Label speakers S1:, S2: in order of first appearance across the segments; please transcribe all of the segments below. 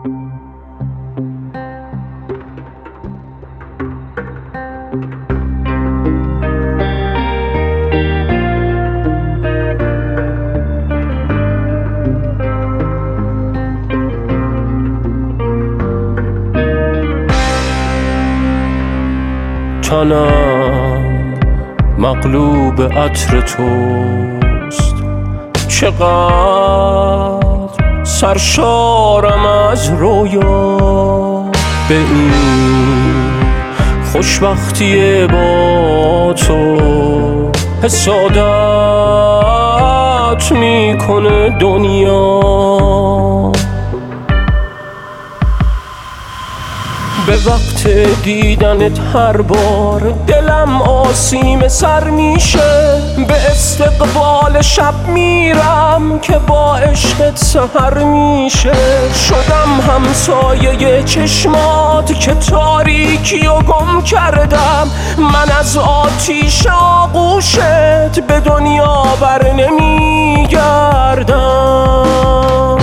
S1: تنم مغلوب عطر توست، چقدر سرشارم از رویا. به این خوشبختی با تو حسادت میکنه دنیا. به وقت دیدنت هر بار دلم آسیم سر میشه، به استقبال شب میرم که با عشقت سحر میشه. شدم همسایه چشمات که تاریکی و گم کردم، من از آتیش آغوشت به دنیا بر نمیگردم.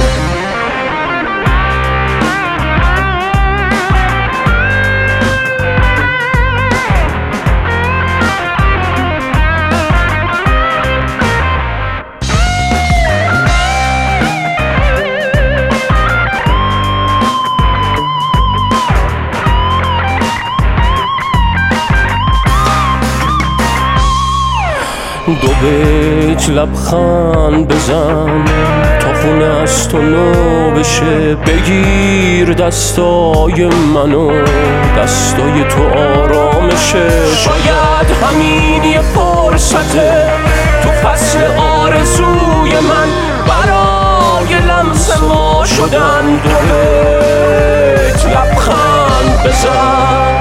S1: دو بیت لبخند بزن تا خونه از تو نو بشه، بگیر دستای منو، دستای تو آرامشه. شاید همین یه فرصته تو فصل آرزوی من، برای لمس ما شدن. دو بیت لبخند بزن.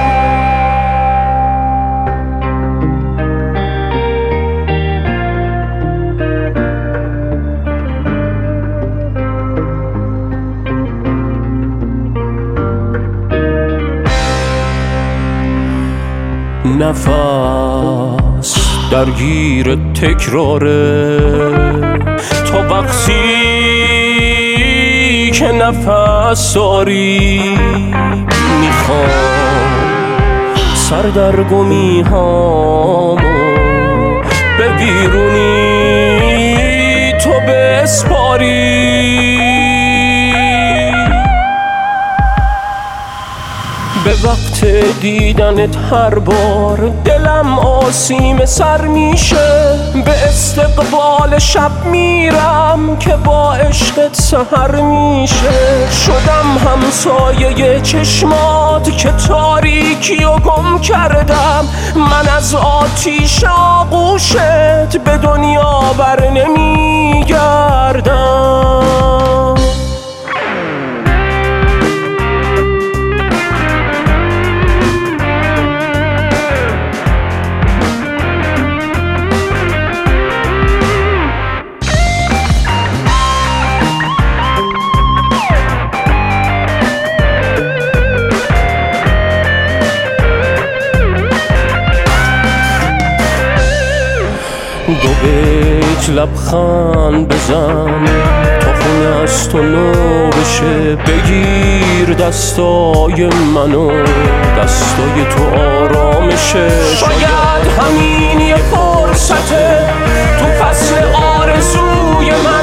S1: نفس درگیر تکراره تا وقتی که نفس داری. میخوام سردرگمی هامو به ویرونی تو بسپاری. به وقت دیدنت هر بار دلم آسیم سر میشه، به استقبال شب میرم که با عشقت سحر میشه. شدم همسایه چشمات که تاریکی و گم کردم، من از آتیش آغوشت به دنیا بر نمیگردم. دو بیت لبخند بزن تا خونه از تو نو بشه، بگیر دستای منو، دستای تو آرامشه. شاید همین یه فرصته تو فصل آرزوی من،